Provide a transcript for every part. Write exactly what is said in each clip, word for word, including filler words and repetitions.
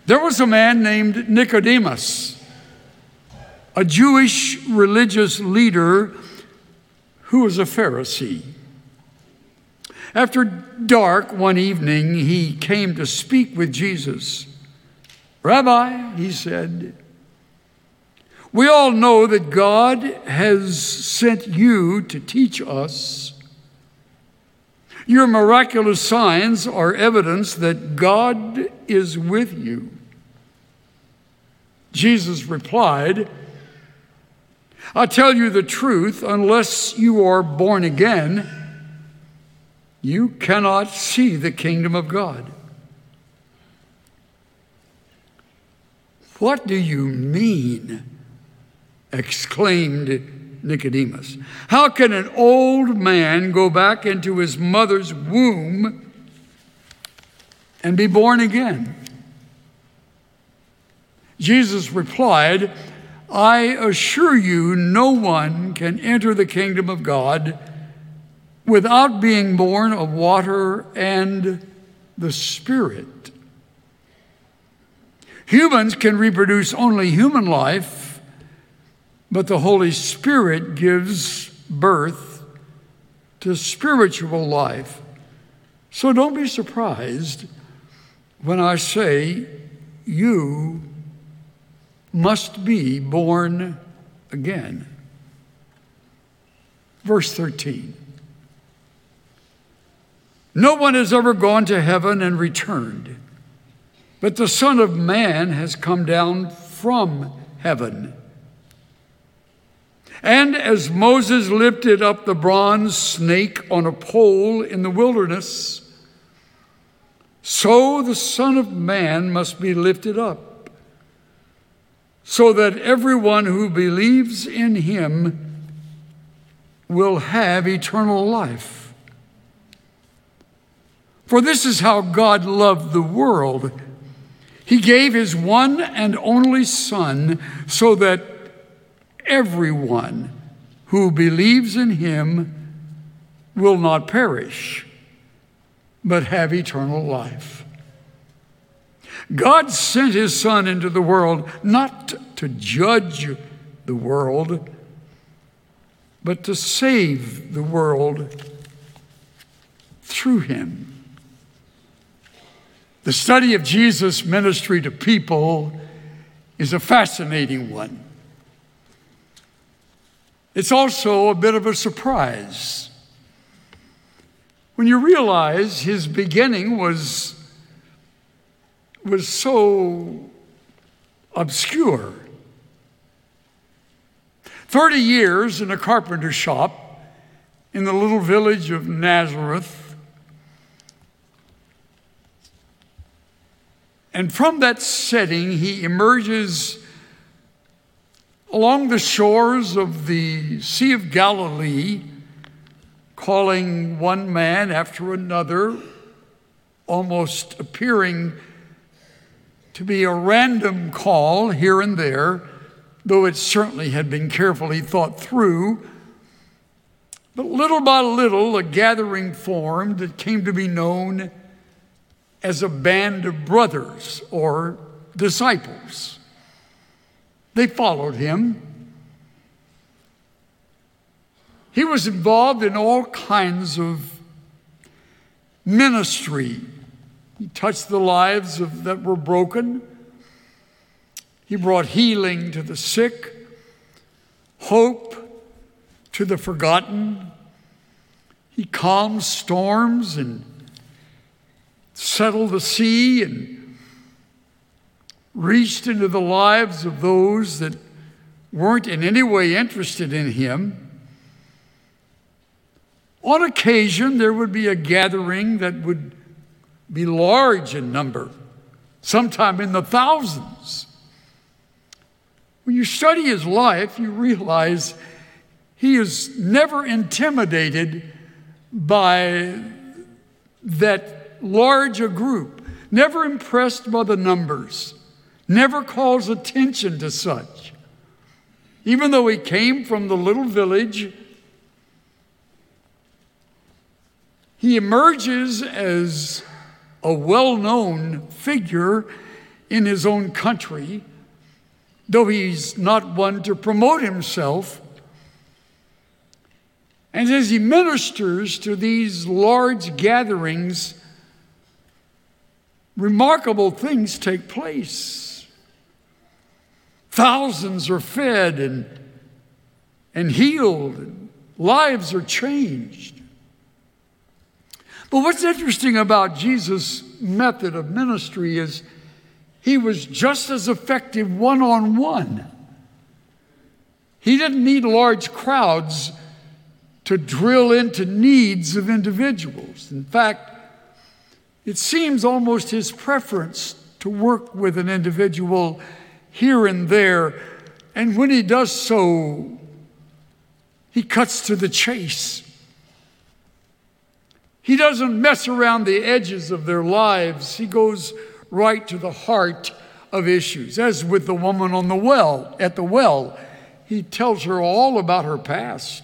There was a man named Nicodemus, a Jewish religious leader who was a Pharisee. After dark one evening, he came to speak with Jesus. "Rabbi," he said, "we all know that God has sent you to teach us. Your miraculous signs are evidence that God is with you." Jesus replied, "I tell you the truth, unless you are born again, you cannot see the kingdom of God." "What do you mean?" exclaimed Nicodemus. "How can an old man go back into his mother's womb and be born again?" Jesus replied, "I assure you, no one can enter the kingdom of God without being born of water and the Spirit. Humans can reproduce only human life, but the Holy Spirit gives birth to spiritual life. So don't be surprised when I say you must be born again." Verse thirteen. "No one has ever gone to heaven and returned, but the Son of Man has come down from heaven. And as Moses lifted up the bronze snake on a pole in the wilderness, so the Son of Man must be lifted up, so that everyone who believes in him will have eternal life. For this is how God loved the world. He gave his one and only Son, so that everyone who believes in him will not perish, but have eternal life. God sent his Son into the world not to judge the world, but to save the world through him." The study of Jesus' ministry to people is a fascinating one. It's also a bit of a surprise when you realize his beginning was was so obscure. Thirty years in a carpenter shop in the little village of Nazareth. And from that setting, he emerges along the shores of the Sea of Galilee, calling one man after another, almost appearing to be a random call here and there, though it certainly had been carefully thought through. But little by little, a gathering formed that came to be known as a band of brothers or disciples. They followed him. He was involved in all kinds of ministry. He touched the lives of that were broken. He brought healing to the sick, hope to the forgotten. He calmed storms and settled the sea and reached into the lives of those that weren't in any way interested in him. On occasion, there would be a gathering that would be large in number, sometime in the thousands. When you study his life, you realize he is never intimidated by that large a group, never impressed by the numbers, never calls attention to such. Even though he came from the little village, he emerges as a well-known figure in his own country, though he's not one to promote himself. And as he ministers to these large gatherings, remarkable things take place. Thousands are fed and, and healed, and lives are changed. But what's interesting about Jesus' method of ministry is he was just as effective one-on-one. He didn't need large crowds to drill into needs of individuals. In fact, it seems almost his preference to work with an individual here and there, and when he does so, he cuts to the chase. He doesn't mess around the edges of their lives. He goes right to the heart of issues. As with the woman on the well, at the well, he tells her all about her past.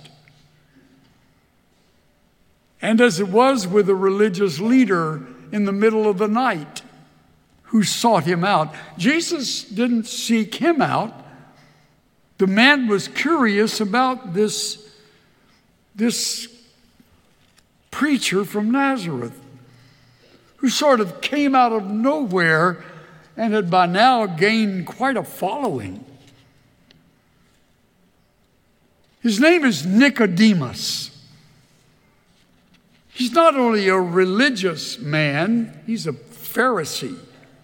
And as it was with a religious leader in the middle of the night who sought him out, Jesus didn't seek him out. The man was curious about this, this preacher from Nazareth who sort of came out of nowhere and had by now gained quite a following. His name is Nicodemus. He's not only a religious man, he's a Pharisee,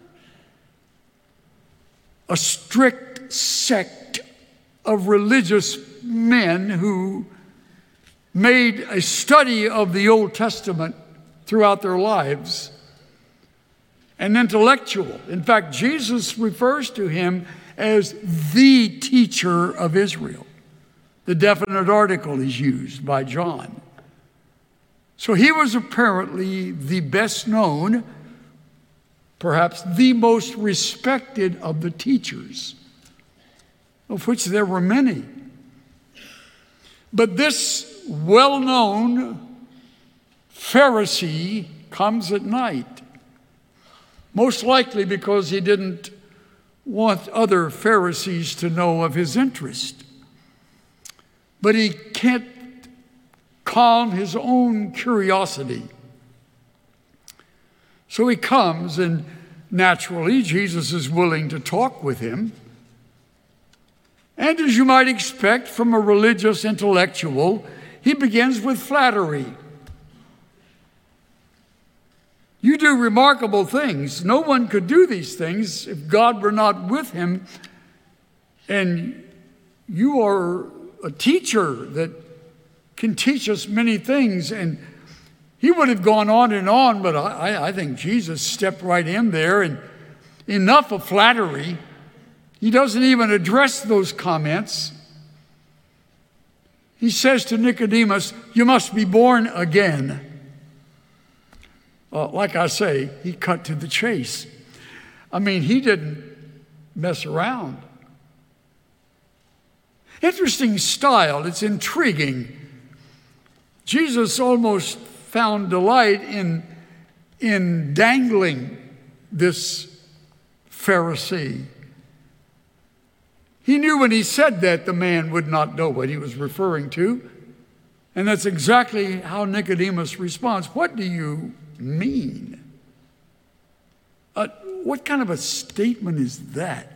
a strict sect of religious men who made a study of the Old Testament throughout their lives, an intellectual. In fact, Jesus refers to him as the teacher of Israel. The definite article is used by John. So he was apparently the best known, perhaps the most respected of the teachers, of which there were many. But this well-known Pharisee comes at night, most likely because he didn't want other Pharisees to know of his interest. But he can't calm his own curiosity. So he comes, and naturally, Jesus is willing to talk with him. And as you might expect from a religious intellectual, he begins with flattery. You do remarkable things. No one could do these things if God were not with him. And you are a teacher that can teach us many things. And he would have gone on and on, but I, I think Jesus stepped right in there, and enough of flattery. He doesn't even address those comments. He says to Nicodemus, you must be born again. Well, like I say, he cut to the chase. I mean, he didn't mess around. Interesting style. It's intriguing. Jesus almost found delight in, in dangling this Pharisee. He knew when he said that the man would not know what he was referring to. And that's exactly how Nicodemus responds. What do you mean? Uh, what kind of a statement is that?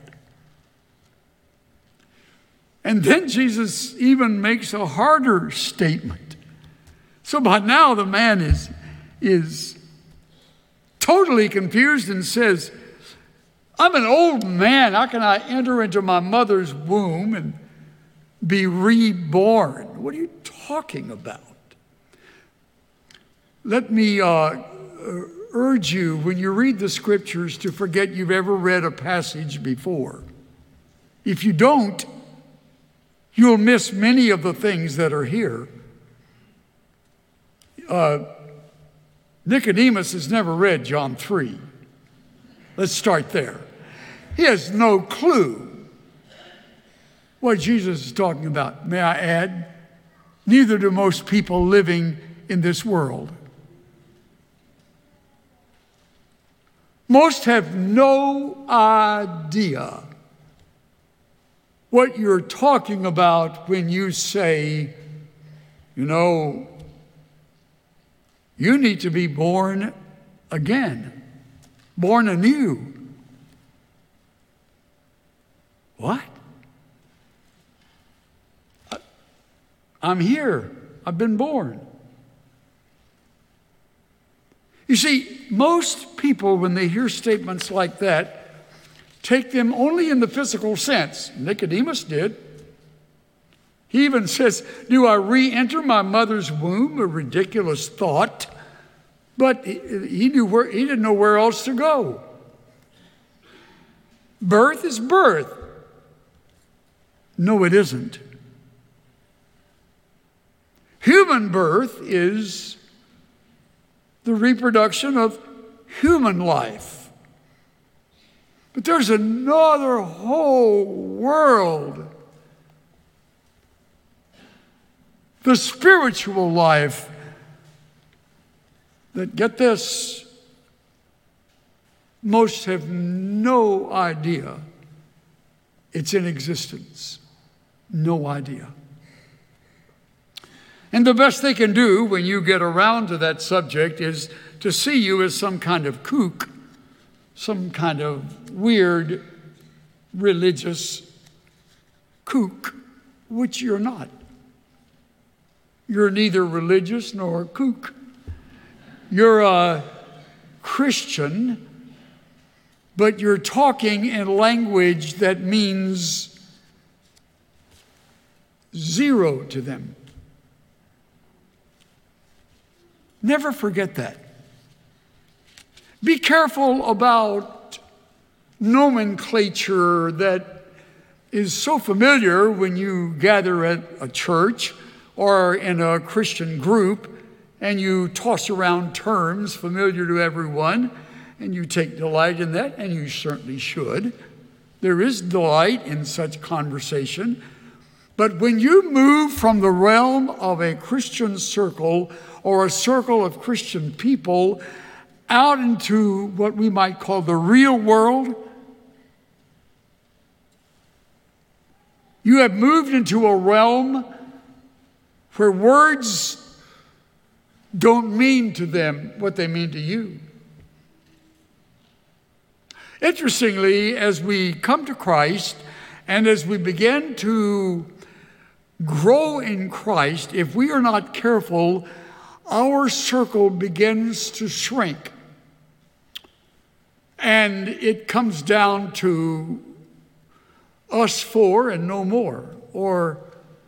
And then Jesus even makes a harder statement. So by now the man is, is totally confused and says, I'm an old man. How can I enter into my mother's womb and be reborn? What are you talking about? Let me uh, urge you, when you read the scriptures, to forget you've ever read a passage before. If you don't, you'll miss many of the things that are here. Uh, Nicodemus has never read John three. Let's start there. He has no clue what Jesus is talking about. May I add, neither do most people living in this world. Most have no idea what you're talking about when you say, you know, you need to be born again, born anew. What? I'm here. I've been born. You see, most people, when they hear statements like that, take them only in the physical sense. Nicodemus did. He even says, do I re-enter my mother's womb? A ridiculous thought. But he knew where, he didn't know where else to go. Birth is birth. No, it isn't. Human birth is the reproduction of human life. But there's another whole world. The spiritual life that, get this, most have no idea it's in existence. No idea. And the best they can do when you get around to that subject is to see you as some kind of kook, some kind of weird religious kook, which you're not. You're neither religious nor a kook. You're a Christian, but you're talking in language that means zero to them. Never forget that. Be careful about nomenclature that is so familiar when you gather at a church or in a Christian group and you toss around terms familiar to everyone and you take delight in that, and you certainly should. There is delight in such conversation. But when you move from the realm of a Christian circle or a circle of Christian people out into what we might call the real world, you have moved into a realm where words don't mean to them what they mean to you. Interestingly, as we come to Christ and as we begin to grow in Christ, if we are not careful, our circle begins to shrink. And it comes down to us four and no more, or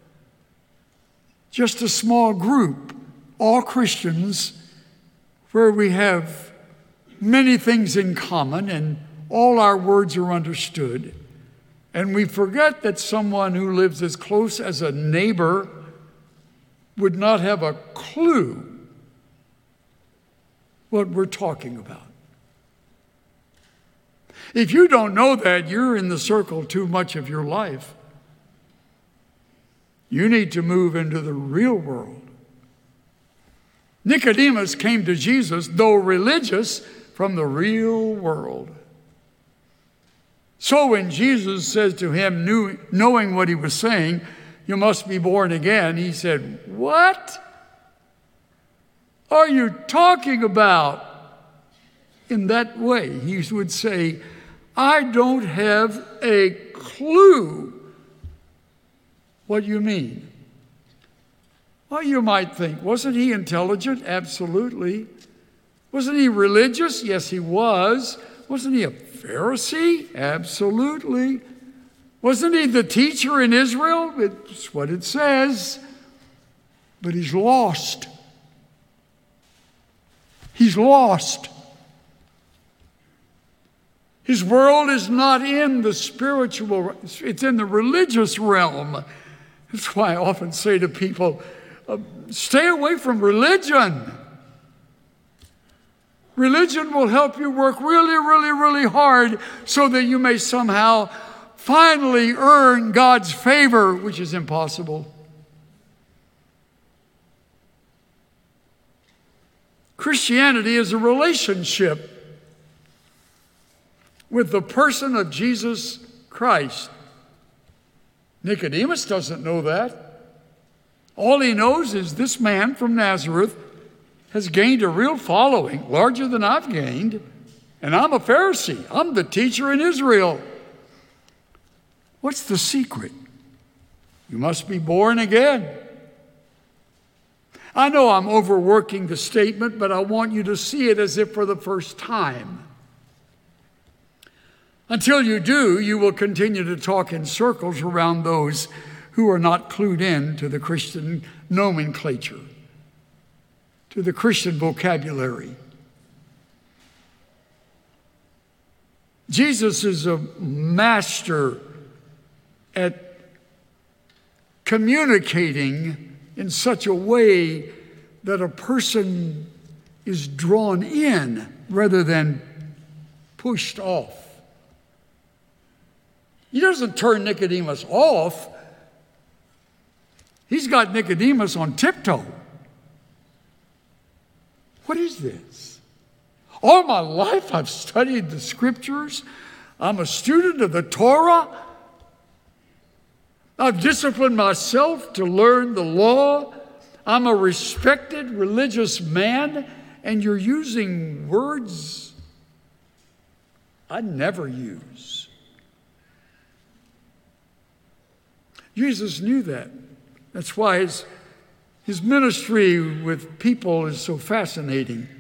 just a small group, all Christians, where we have many things in common and all our words are understood. And we forget that someone who lives as close as a neighbor would not have a clue what we're talking about. If you don't know that, you're in the circle too much of your life. You need to move into the real world. Nicodemus came to Jesus, though religious, from the real world. So when Jesus says to him, knew, knowing what he was saying, you must be born again, he said, what are you talking about? In that way, he would say, I don't have a clue what you mean. Well, you might think, wasn't he intelligent? Absolutely. Wasn't he religious? Yes, he was. Wasn't he a Pharisee? Absolutely. Wasn't he the teacher in Israel? It's what it says. But he's lost. He's lost. His world is not in the spiritual, it's in the religious realm. That's why I often say to people, uh, stay away from religion. Religion will help you work really, really, really hard so that you may somehow finally earn God's favor, which is impossible. Christianity is a relationship. with the person of Jesus Christ. Nicodemus doesn't know that. All he knows is this man from Nazareth has gained a real following, larger than I've gained, and I'm a Pharisee. I'm the teacher in Israel. What's the secret? You must be born again. I know I'm overworking the statement, but I want you to see it as if for the first time. Until you do, you will continue to talk in circles around those who are not clued in to the Christian nomenclature, to the Christian vocabulary. Jesus is a master at communicating in such a way that a person is drawn in rather than pushed off. He doesn't turn Nicodemus off. He's got Nicodemus on tiptoe. What is this? All my life I've studied the scriptures. I'm a student of the Torah. I've disciplined myself to learn the law. I'm a respected religious man, and you're using words I'd never use. Jesus knew that. That's why his, his ministry with people is so fascinating.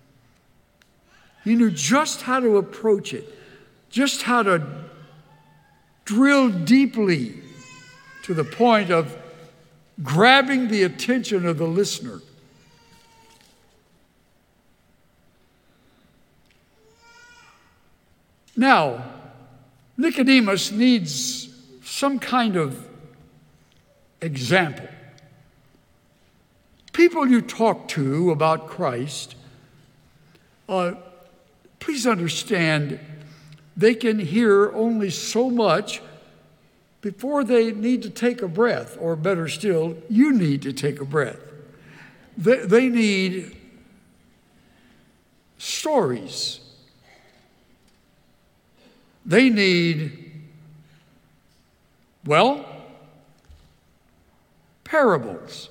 He knew just how to approach it, just how to drill deeply to the point of grabbing the attention of the listener. Now, Nicodemus needs some kind of example. People you talk to about Christ, uh, please understand, they can hear only so much before they need to take a breath, or better still, you need to take a breath. They, they need stories. They need, well, parables.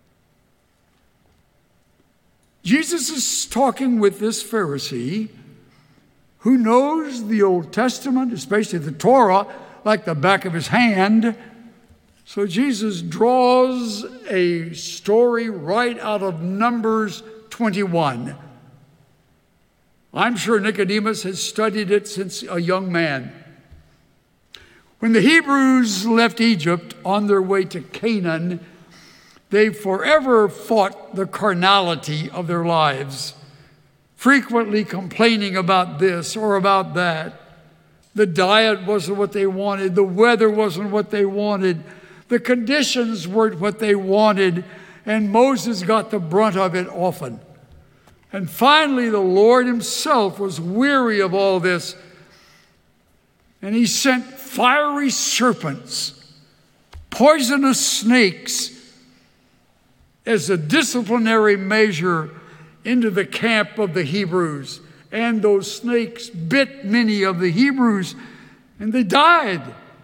Jesus is talking with this Pharisee who knows the Old Testament, especially the Torah, like the back of his hand. So Jesus draws a story right out of Numbers twenty-one. I'm sure Nicodemus has studied it since a young man. When the Hebrews left Egypt on their way to Canaan, they forever fought the carnality of their lives, frequently complaining about this or about that. The diet wasn't what they wanted. The weather wasn't what they wanted. The conditions weren't what they wanted. And Moses got the brunt of it often. And finally, the Lord himself was weary of all this. And he sent fiery serpents, poisonous snakes, as a disciplinary measure into the camp of the Hebrews. And those snakes bit many of the Hebrews, and they died.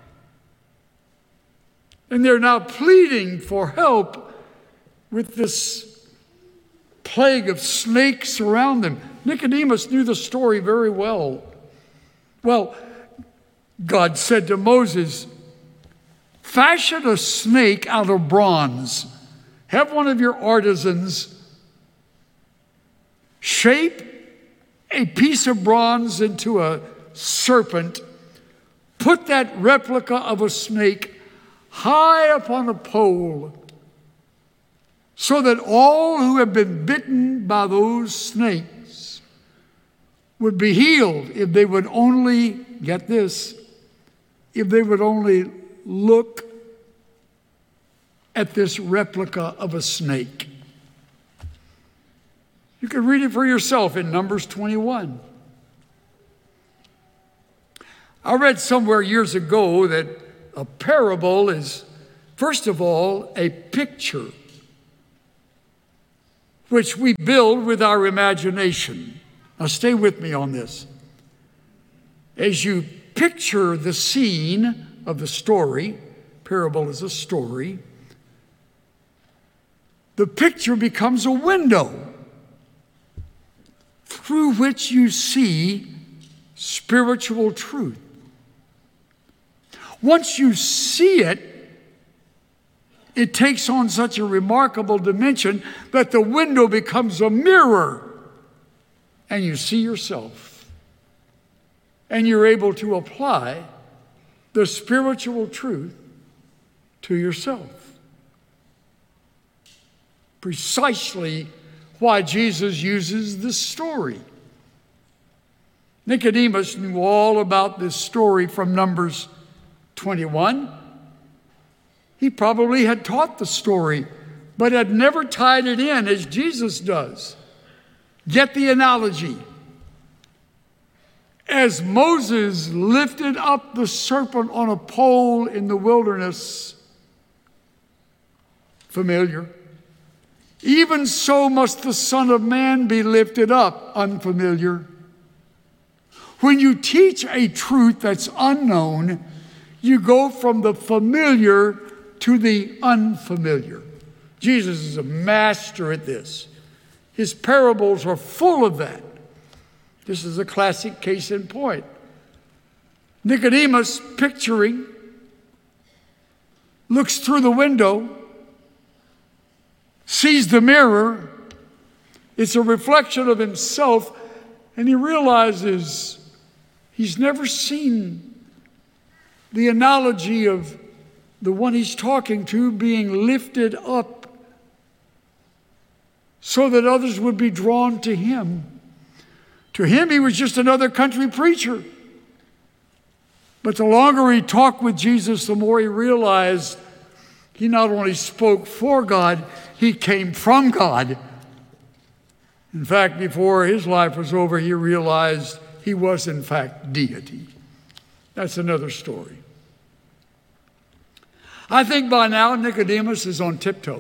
And they're now pleading for help with this plague of snakes around them. Nicodemus knew the story very well. Well, God said to Moses, fashion a snake out of bronze. Have one of your artisans shape a piece of bronze into a serpent, put that replica of a snake high upon a pole, so that all who have been bitten by those snakes would be healed if they would only, get this, if they would only look at this replica of a snake. You can read it for yourself in Numbers twenty-one. I read somewhere years ago that a parable is, first of all, a picture which we build with our imagination. Now stay with me on this. as you picture the scene of the story, parable is a story, the picture becomes a window through which you see spiritual truth. Once you see it, it takes on such a remarkable dimension that the window becomes a mirror, and you see yourself. And you're able to apply the spiritual truth to yourself. Precisely why Jesus uses this story. Nicodemus knew all about this story from Numbers twenty-one. He probably had taught the story, but had never tied it in as Jesus does. Get the analogy. As Moses lifted up the serpent on a pole in the wilderness, familiar, even so must the Son of Man be lifted up, unfamiliar. When you teach a truth that's unknown, you go from the familiar to the unfamiliar. Jesus is a master at this. His parables are full of that. This is a classic case in point. Nicodemus, picturing, looks through the window, sees the mirror. It's a reflection of himself, and he realizes he's never seen the analogy of the one he's talking to being lifted up so that others would be drawn to him. To him, he was just another country preacher. But the longer he talked with Jesus, the more he realized he not only spoke for God, he came from God. In fact, before his life was over, he realized he was, in fact, deity. That's another story. I think by now Nicodemus is on tiptoe,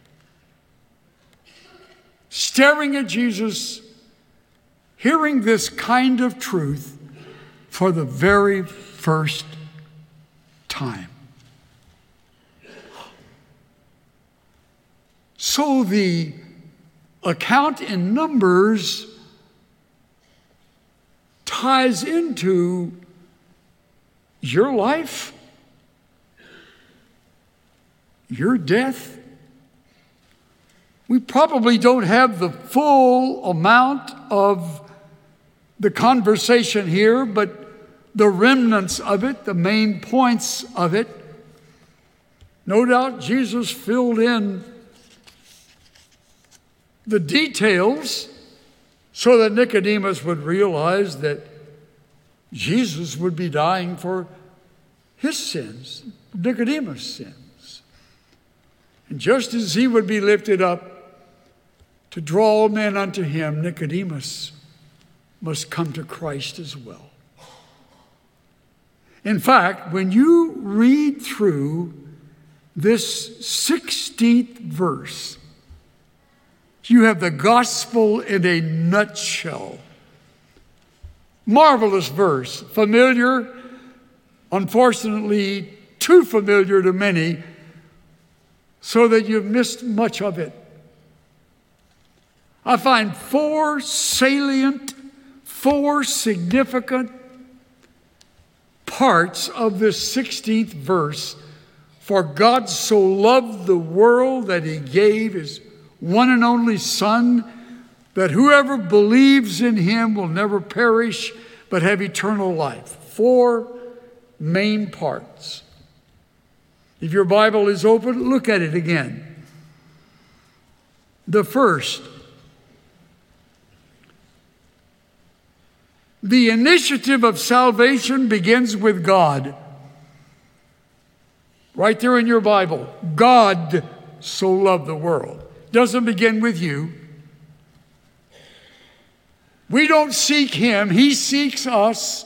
staring at Jesus, hearing this kind of truth for the very first time. So the account in Numbers ties into your life, your death. We probably don't have the full amount of the conversation here, but the remnants of it, the main points of it, no doubt Jesus filled in the details so that Nicodemus would realize that Jesus would be dying for his sins, Nicodemus' sins. And just as he would be lifted up to draw all men unto him, Nicodemus must come to Christ as well. In fact, when you read through this sixteenth verse, you have the gospel in a nutshell. Marvelous verse, familiar, unfortunately too familiar to many, so that you've missed much of it. I find four salient, four significant parts of this sixteenth verse. For God so loved the world that he gave his one and only Son, that whoever believes in him will never perish, but have eternal life. Four main parts. If your Bible is open, look at it again. The first, the initiative of salvation begins with God. Right there in your Bible. God so loved the world. Doesn't begin with you. We don't seek him. He seeks us.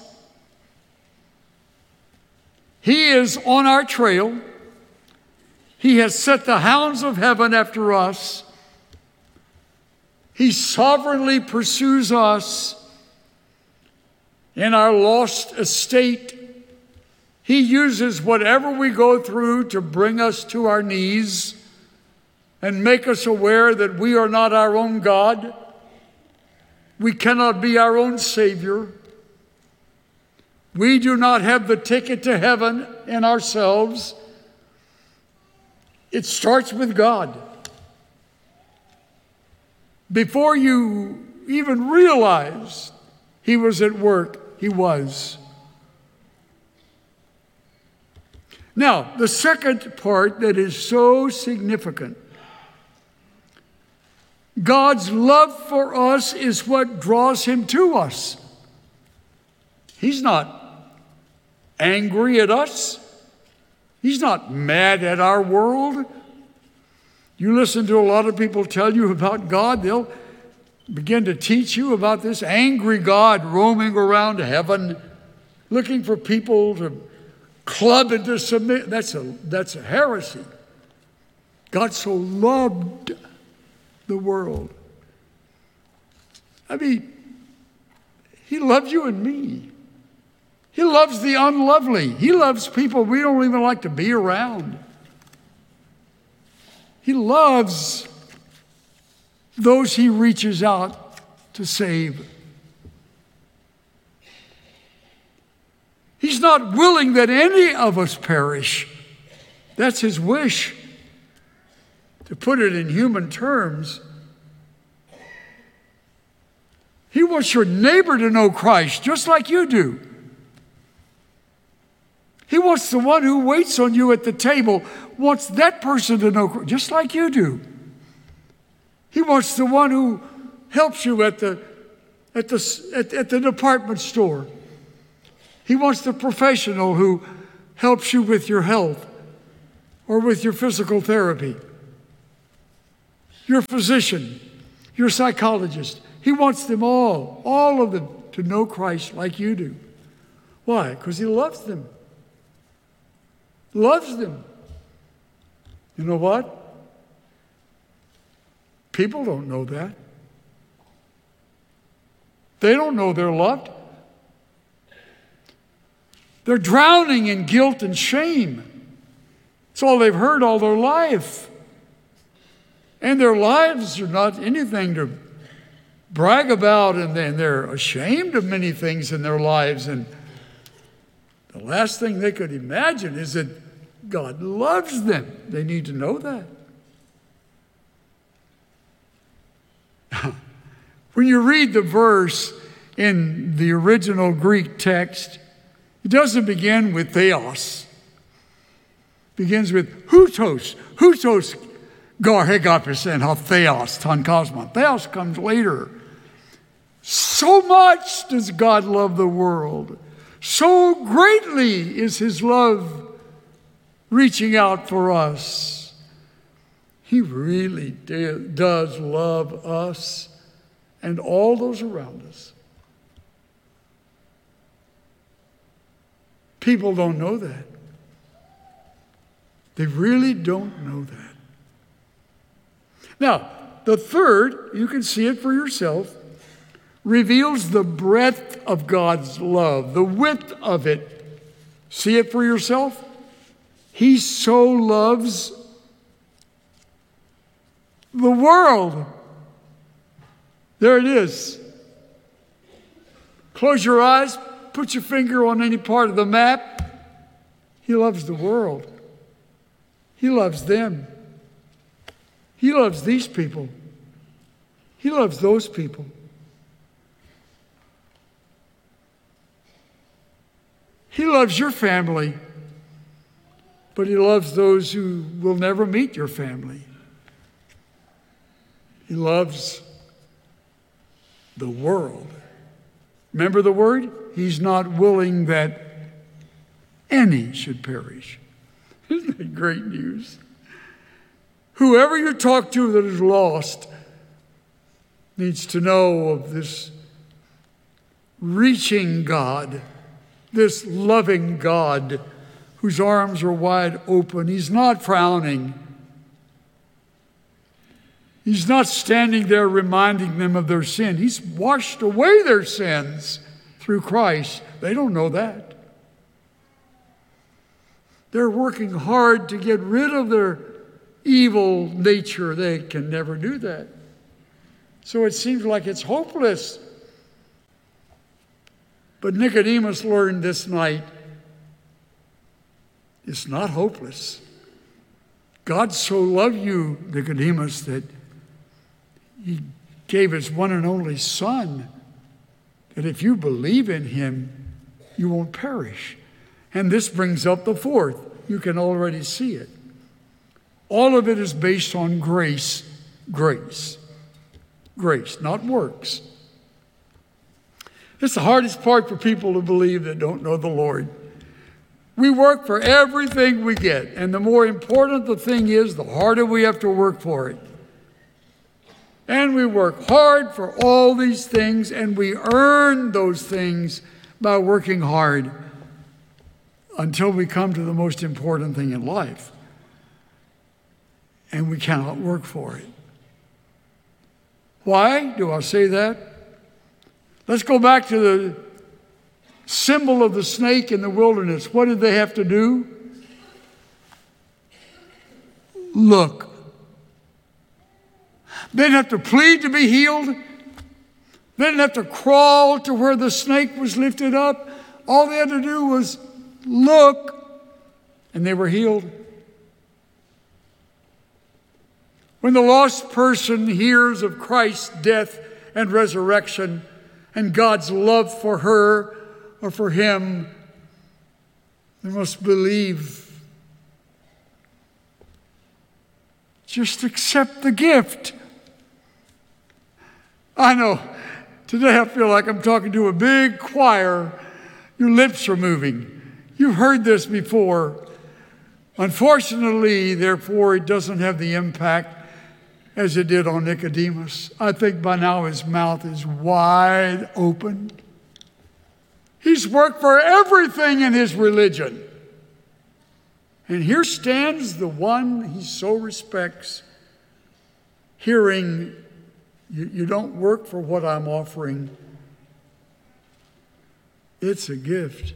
He is on our trail. He has set the hounds of heaven after us. He sovereignly pursues us. in our lost estate. He uses whatever we go through to bring us to our knees and make us aware that we are not our own God. We cannot be our own Savior. We do not have the ticket to heaven in ourselves. It starts with God. Before you even realize He was at work, He was. Now, the second part that is so significant, God's love for us is what draws Him to us. He's not angry at us. He's not mad at our world. You listen to a lot of people tell you about God, they'll begin to teach you about this angry God roaming around heaven, looking for people to club into submit. That's a, that's a heresy. God so loved the world. I mean, He loves you and me. He loves the unlovely. He loves people we don't even like to be around. He loves those He reaches out to save. He's not willing that any of us perish. That's His wish. To put it in human terms, He wants your neighbor to know Christ just like you do. He wants the one who waits on you at the table, wants that person to know Christ just like you do. He wants the one who helps you at the, at the, at, at the department store. He wants the professional who helps you with your health or with your physical therapy. Your physician, your psychologist. He wants them all, all of them, to know Christ like you do. Why? Because He loves them. Loves them. You know what? People don't know that. They don't know they're loved. They're drowning in guilt and shame. It's all they've heard all their life. And their lives are not anything to brag about, and they're ashamed of many things in their lives. And the last thing they could imagine is that God loves them. They need to know that. When you read the verse in the original Greek text, it doesn't begin with theos. It begins with hutos. Hutos gar hegapis and ha theos ton cosmon. Theos comes later. So much does God love the world. So greatly is His love reaching out for us. He really did, does love us and all those around us. People don't know that. They really don't know that. Now, the third, you can see it for yourself, reveals the breadth of God's love, the width of it. See it for yourself? He so loves the world. There it is. Close your eyes, put your finger on any part of the map. He loves the world. He loves them. He loves these people. He loves those people. He loves your family, but He loves those who will never meet your family. He loves the world. Remember the word? He's not willing that any should perish. Isn't that great news? Whoever you talk to that is lost needs to know of this reaching God, this loving God whose arms are wide open. He's not frowning. He's not standing there reminding them of their sin. He's washed away their sins through Christ. They don't know that. They're working hard to get rid of their evil nature. They can never do that. So it seems like it's hopeless. But Nicodemus learned this night, it's not hopeless. God so loved you, Nicodemus, that he gave his one and only Son, that if you believe in him, you won't perish. And this brings up the fourth. You can already see it. All of it is based on grace, grace, grace, not works. It's the hardest part for people to believe that don't know the Lord. We work for everything we get, and the more important the thing is, the harder we have to work for it. And we work hard for all these things, and we earn those things by working hard until we come to the most important thing in life. And we cannot work for it. Why do I say that? Let's go back to the symbol of the snake in the wilderness. What did they have to do? Look. They didn't have to plead to be healed. They didn't have to crawl to where the snake was lifted up. All they had to do was look, and they were healed. When the lost person hears of Christ's death and resurrection and God's love for her or for him, they must believe. Just accept the gift. I know, today I feel like I'm talking to a big choir. Your lips are moving. You've heard this before. Unfortunately, therefore, it doesn't have the impact as it did on Nicodemus. I think by now his mouth is wide open. He's worked for everything in his religion. And here stands the one he so respects, hearing, you, you don't work for what I'm offering. It's a gift.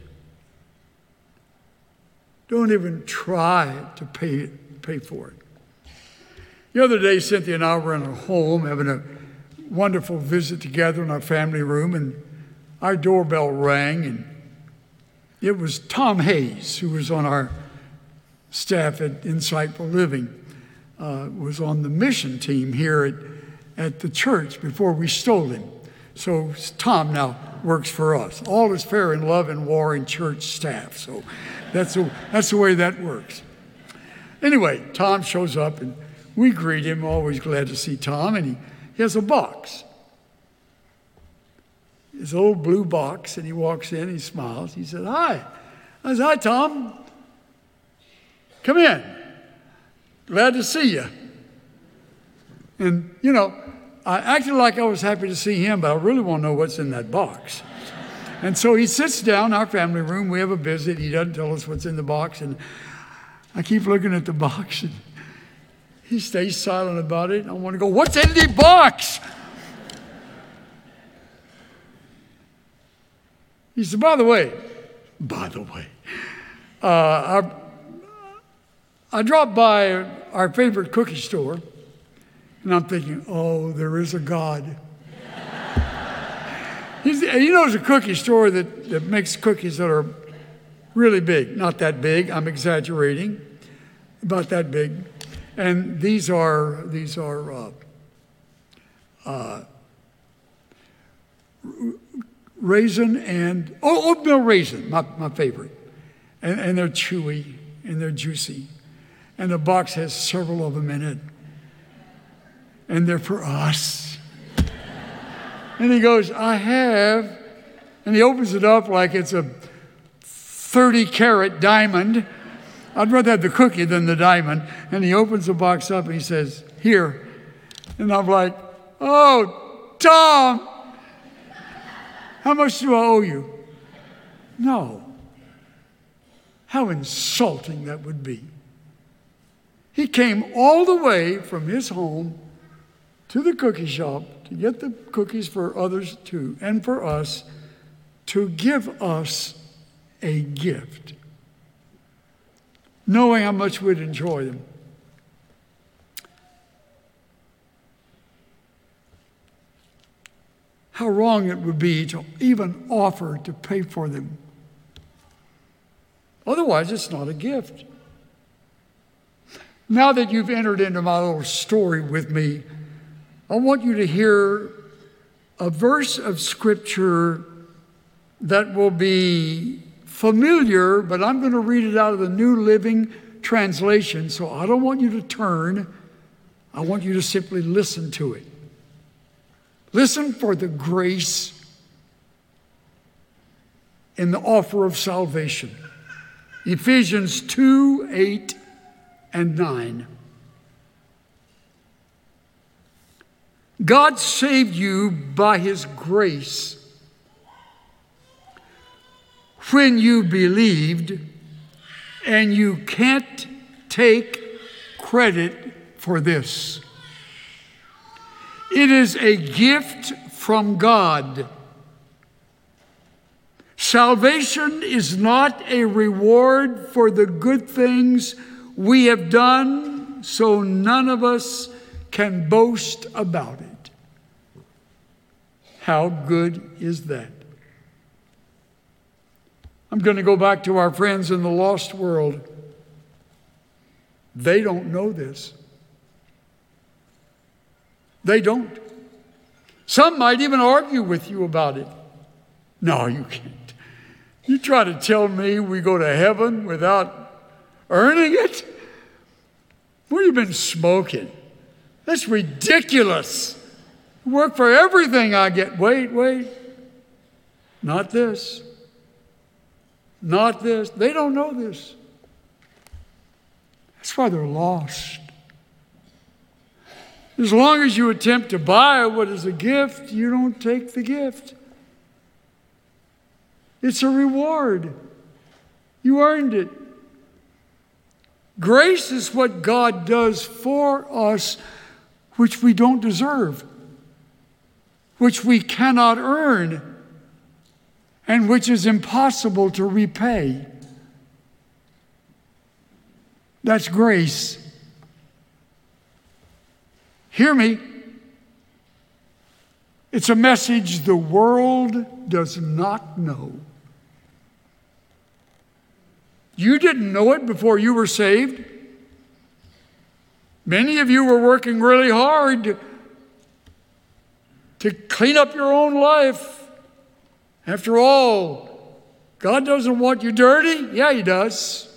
Don't even try to pay, pay for it. The other day, Cynthia and I were in our home having a wonderful visit together in our family room, and our doorbell rang, and it was Tom Hayes, who was on our staff at Insightful Living, uh, was on the mission team here at, at the church before we stole him. So Tom now works for us. All is fair in love and war in church staff. So that's the, that's the way that works. Anyway, Tom shows up, and we greet him, always glad to see Tom, and he, he has a box. His old blue box, and he walks in, he smiles. He said, hi. I said, hi, Tom. Come in. Glad to see you. And, you know, I acted like I was happy to see him, but I really want to know what's in that box. And so he sits down in our family room. We have a visit. He doesn't tell us what's in the box. And I keep looking at the box, and he stays silent about it. I want to go, what's in the box? He said, by the way, by the way, uh, I, I dropped by our favorite cookie store, and I'm thinking, oh, there is a God. He's, he knows a cookie store that, that makes cookies that are really big. Not that big, I'm exaggerating, about that big. And these are, these are uh, uh, raisin and, oh, oatmeal raisin, my, my favorite. And, and they're chewy and they're juicy. And the box has several of them in it. And they're for us. And he goes, I have. And he opens it up like it's a thirty carat diamond. I'd rather have the cookie than the diamond. And he opens the box up and he says, here. And I'm like, oh, Tom, how much do I owe you? No. How insulting that would be. He came all the way from his home to the cookie shop to get the cookies for others too, and for us, to give us a gift, knowing how much we'd enjoy them. How wrong it would be to even offer to pay for them. Otherwise, it's not a gift. Now that you've entered into my little story with me, I want you to hear a verse of Scripture that will be familiar, but I'm going to read it out of the New Living Translation, so I don't want you to turn. I want you to simply listen to it. Listen for the grace in the offer of salvation. Ephesians two, eight, and nine. God saved you by His grace when you believed, and you can't take credit for this. It is a gift from God. Salvation is not a reward for the good things we have done, so none of us can boast about it. How good is that? I'm going to go back to our friends in the lost world. They don't know this. They don't. Some might even argue with you about it. No, you can't. You try to tell me we go to heaven without earning it? What have you been smoking? That's ridiculous. Work for everything I get. Wait, wait. Not this. Not this. They don't know this. That's why they're lost. As long as you attempt to buy what is a gift, you don't take the gift. It's a reward. You earned it. Grace is what God does for us, which we don't deserve, which we cannot earn, and which is impossible to repay. That's grace. Hear me. It's a message the world does not know. You didn't know it before you were saved. Many of you were working really hard to, to clean up your own life. After all, God doesn't want you dirty. Yeah, He does.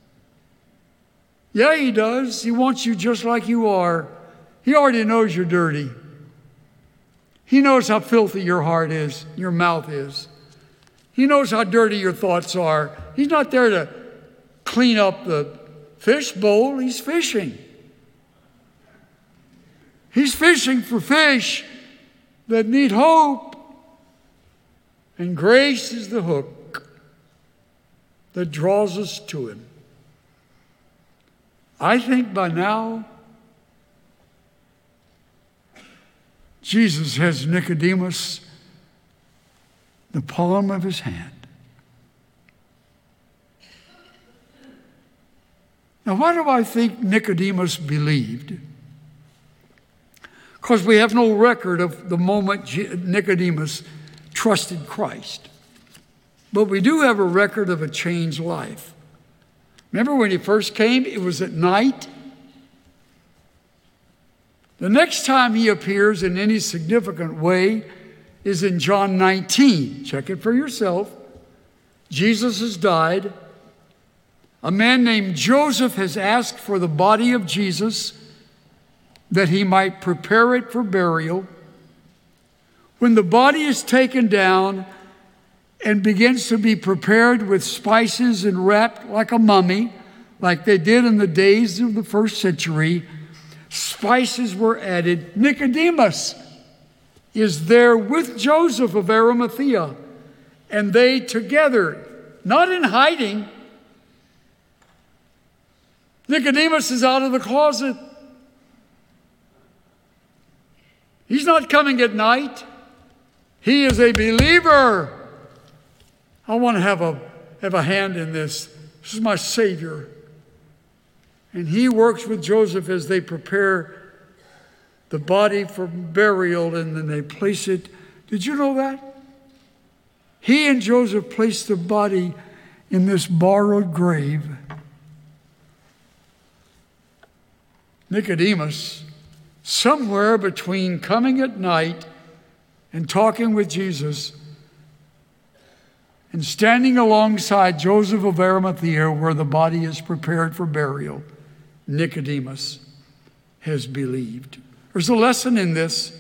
Yeah, He does. He wants you just like you are. He already knows you're dirty. He knows how filthy your heart is, your mouth is. He knows how dirty your thoughts are. He's not there to clean up the fish bowl. He's fishing. He's fishing for fish that need hope. And grace is the hook that draws us to Him. I think by now, Jesus has Nicodemus the palm of His hand. Now, why do I think Nicodemus believed? Because we have no record of the moment Nicodemus trusted Christ. But we do have a record of a changed life. Remember when he first came, it was at night. The next time he appears in any significant way is in John nineteen. Check it for yourself. Jesus has died. A man named Joseph has asked for the body of Jesus that he might prepare it for burial. When the body is taken down and begins to be prepared with spices and wrapped like a mummy, like they did in the days of the first century, spices were added. Nicodemus is there with Joseph of Arimathea, and they together, not in hiding. Nicodemus is out of the closet. He's not coming at night. He is a believer. I want to have a, have a hand in this. This is my Savior. And he works with Joseph as they prepare the body for burial, and then they place it. Did you know that? He and Joseph placed the body in this borrowed grave. Nicodemus, somewhere between coming at night and talking with Jesus and standing alongside Joseph of Arimathea where the body is prepared for burial, Nicodemus has believed. There's a lesson in this.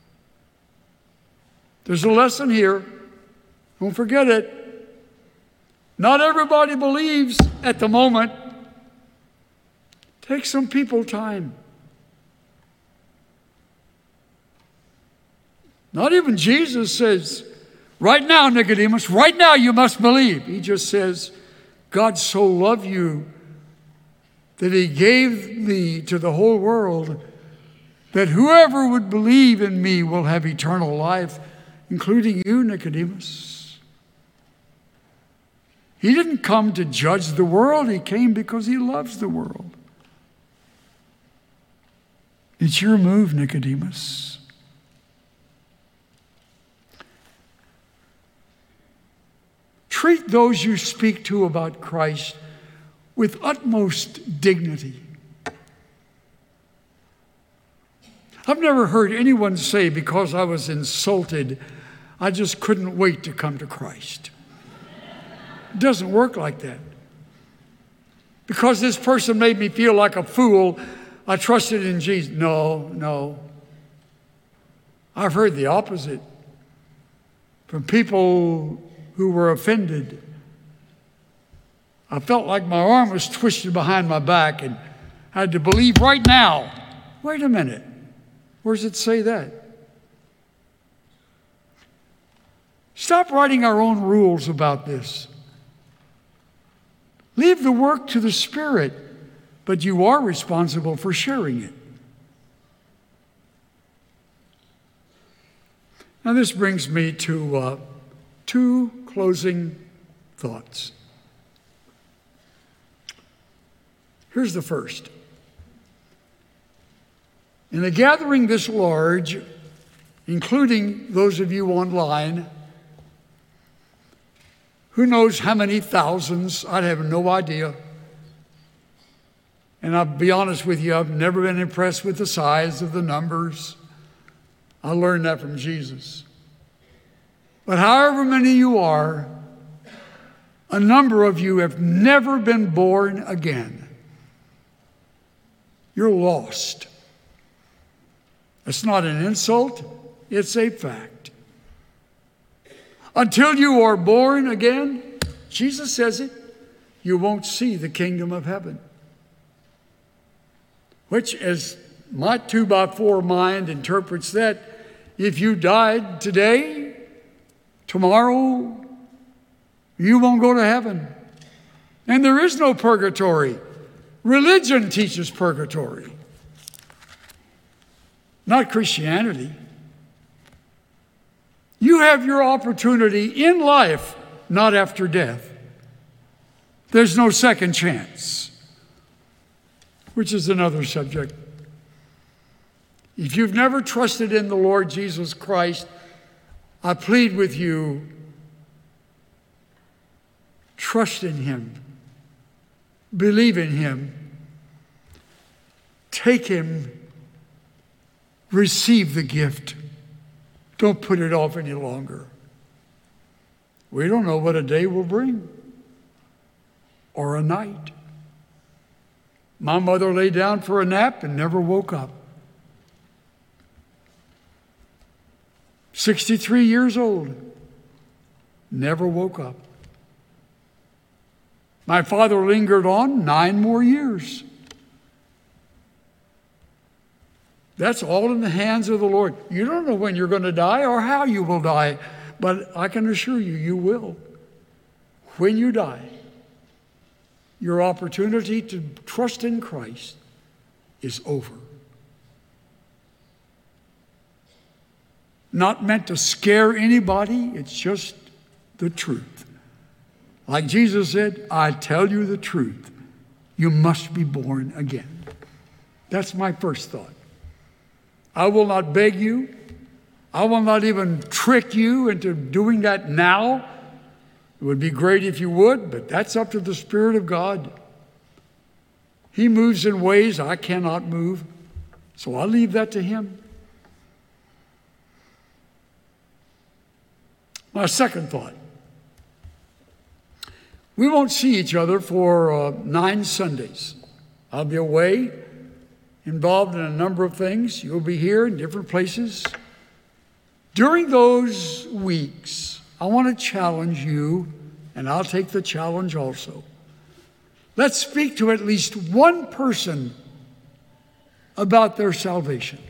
There's a lesson here. Don't forget it. Not everybody believes at the moment. Take some people time. Not even Jesus says, right now, Nicodemus, right now you must believe. He just says, God so loved you that he gave me to the whole world, that whoever would believe in me will have eternal life, including you, Nicodemus. He didn't come to judge the world. He came because he loves the world. It's your move, Nicodemus. Treat those you speak to about Christ with utmost dignity. I've never heard anyone say, because I was insulted, I just couldn't wait to come to Christ. It doesn't work like that. Because this person made me feel like a fool, I trusted in Jesus. No, no. I've heard the opposite from people who were offended. I felt like my arm was twisted behind my back and I had to believe right now. Wait a minute. Where does it say that? Stop writing our own rules about this. Leave the work to the Spirit, but you are responsible for sharing it. Now this brings me to uh, two closing thoughts. Here's the first. In a gathering this large, including those of you online, who knows how many thousands, I have no idea. And I'll be honest with you, I've never been impressed with the size of the numbers. I learned that from Jesus. But however many you are, a number of you have never been born again. You're lost. It's not an insult, it's a fact. Until you are born again, Jesus says it, you won't see the kingdom of heaven. Which, as my two by four mind interprets that, if you died today, tomorrow, you won't go to heaven. And there is no purgatory. Religion teaches purgatory, not Christianity. You have your opportunity in life, not after death. There's no second chance, which is another subject. If you've never trusted in the Lord Jesus Christ, I plead with you, trust in him. Believe in him. Take him. Receive the gift. Don't put it off any longer. We don't know what a day will bring or a night. My mother lay down for a nap and never woke up. sixty-three years old, never woke up. My father lingered on nine more years. That's all in the hands of the Lord. You don't know when you're going to die or how you will die, but I can assure you, you will. When you die, your opportunity to trust in Christ is over. Not meant to scare anybody, it's just the truth. Like Jesus said, I tell you the truth. You must be born again. That's my first thought. I will not beg you. I will not even trick you into doing that now. It would be great if you would, but that's up to the Spirit of God. He moves in ways I cannot move, so I'll leave that to Him. My second thought. We won't see each other for uh, nine Sundays. I'll be away, involved in a number of things. You'll be here in different places. During those weeks, I want to challenge you, and I'll take the challenge also. Let's speak to at least one person about their salvation.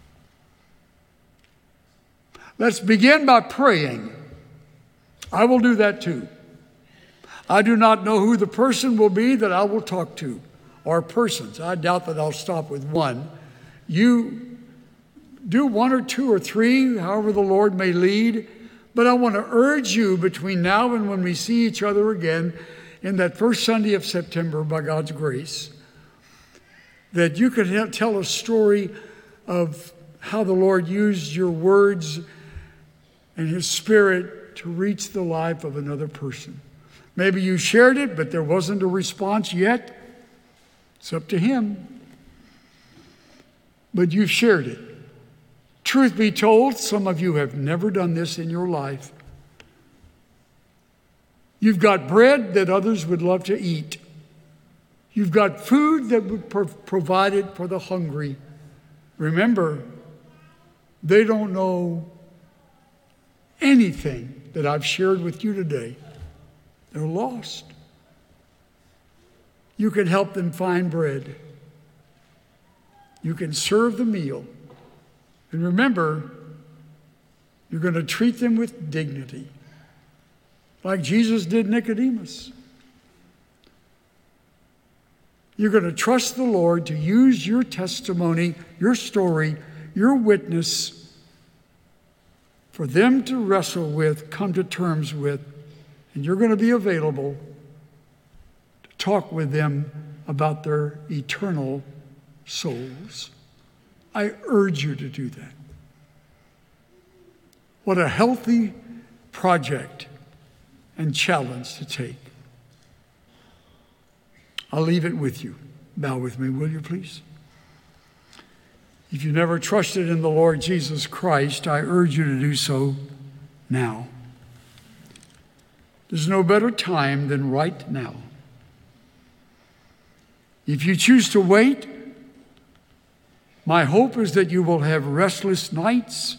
Let's begin by praying. I will do that too. I do not know who the person will be that I will talk to, or persons. I doubt that I'll stop with one. You do one or two or three, however the Lord may lead. But I want to urge you between now and when we see each other again in that first Sunday of September, by God's grace, that you could tell a story of how the Lord used your words and His Spirit to reach the life of another person. Maybe you shared it, but there wasn't a response yet. It's up to Him. But you've shared it. Truth be told, some of you have never done this in your life. You've got bread that others would love to eat. You've got food that would be provided for the hungry. Remember, they don't know anything that I've shared with you today. They're lost. You can help them find bread. You can serve the meal. And remember, you're going to treat them with dignity, like Jesus did Nicodemus. You're going to trust the Lord to use your testimony, your story, your witness for them to wrestle with, come to terms with, and you're going to be available to talk with them about their eternal souls. I urge you to do that. What a healthy project and challenge to take. I'll leave it with you. Bow with me, will you please? If you never trusted in the Lord Jesus Christ, I urge you to do so now. There's no better time than right now. If you choose to wait, my hope is that you will have restless nights,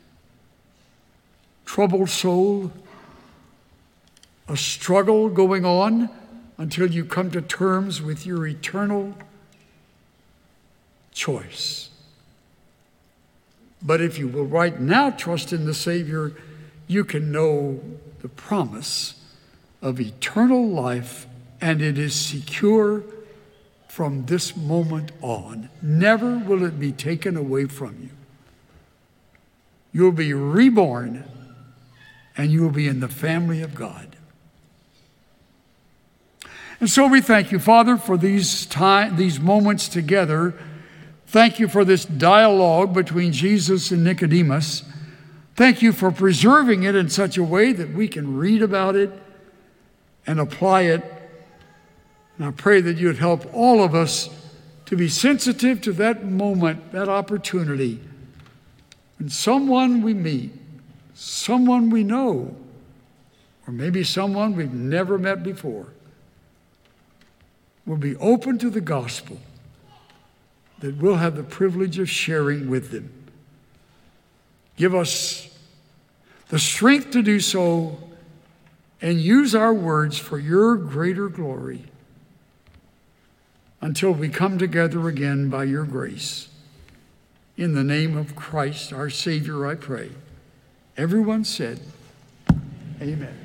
troubled soul, a struggle going on until you come to terms with your eternal choice. But if you will right now trust in the Savior, you can know the promise of eternal life, and it is secure from this moment on. Never will it be taken away from you. You'll be reborn, and you will be in the family of God. And so we thank you, Father, for these time, these moments together. Thank you for this dialogue between Jesus and Nicodemus. Thank you for preserving it in such a way that we can read about it and apply it. And I pray that you'd help all of us to be sensitive to that moment, that opportunity, when someone we meet, someone we know, or maybe someone we've never met before, will be open to the gospel, that we'll have the privilege of sharing with them. Give us the strength to do so and use our words for your greater glory until we come together again by your grace. In the name of Christ, our Savior, I pray. Everyone said, amen.